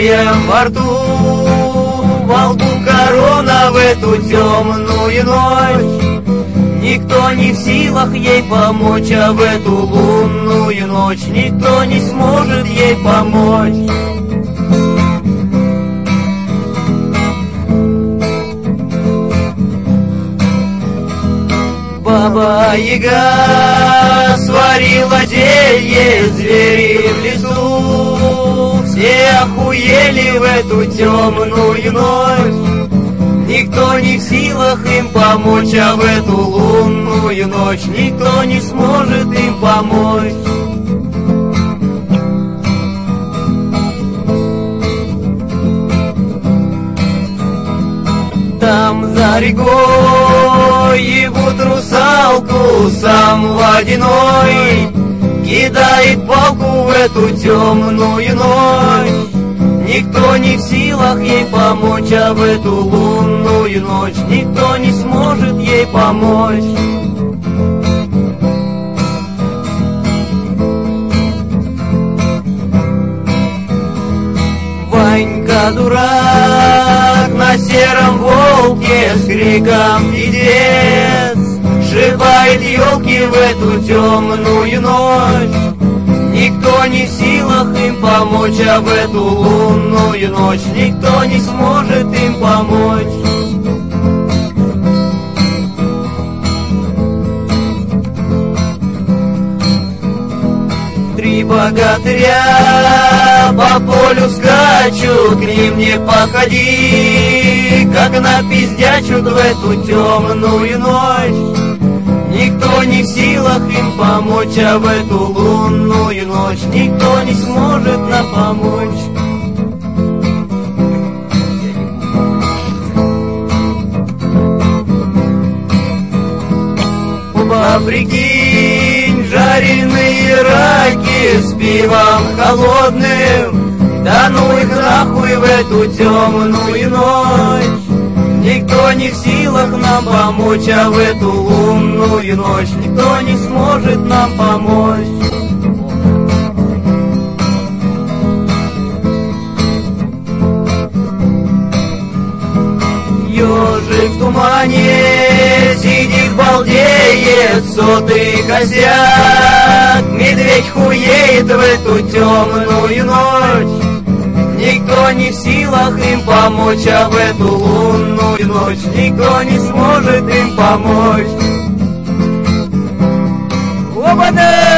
поцелуем во рту, во лбу корона в эту темную ночь. Никто не в силах ей помочь, а в эту лунную ночь никто не сможет ей помочь. Баба-яга сварила зелье, звери в лесу все охуели в эту темную ночь. Никто не в силах им помочь, а в эту лунную ночь никто не сможет им помочь. Там за рекой ебут русалку, сам водяной кидает палку в эту темную ночь. Никто не в силах ей помочь, а в эту лунную ночь никто не сможет ей помочь. Ванька дурак на сером волке с криком «Пиздец!» сшибает елки в эту темную ночь. Никто не в силах им помочь, а в эту лунную ночь никто не сможет им помочь. Три богатыря по полю скачут, к ним не подходи, как напиздячут в эту темную ночь. Никто не в силах им помочь, а в эту лунную ночь никто не сможет нам помочь. Прикинь, жареные раки с пивом холодным, да ну их нахуй в эту темную ночь. Никто не в силах нам помочь, а в эту лунную ночь никто не сможет нам помочь. Ёжик в тумане сидит, балдеет, сотый косяк. Медведь хуеет в эту темную ночь. Никто не в силах им помочь, а в эту лунную ночь никто не сможет им помочь. Опа-да!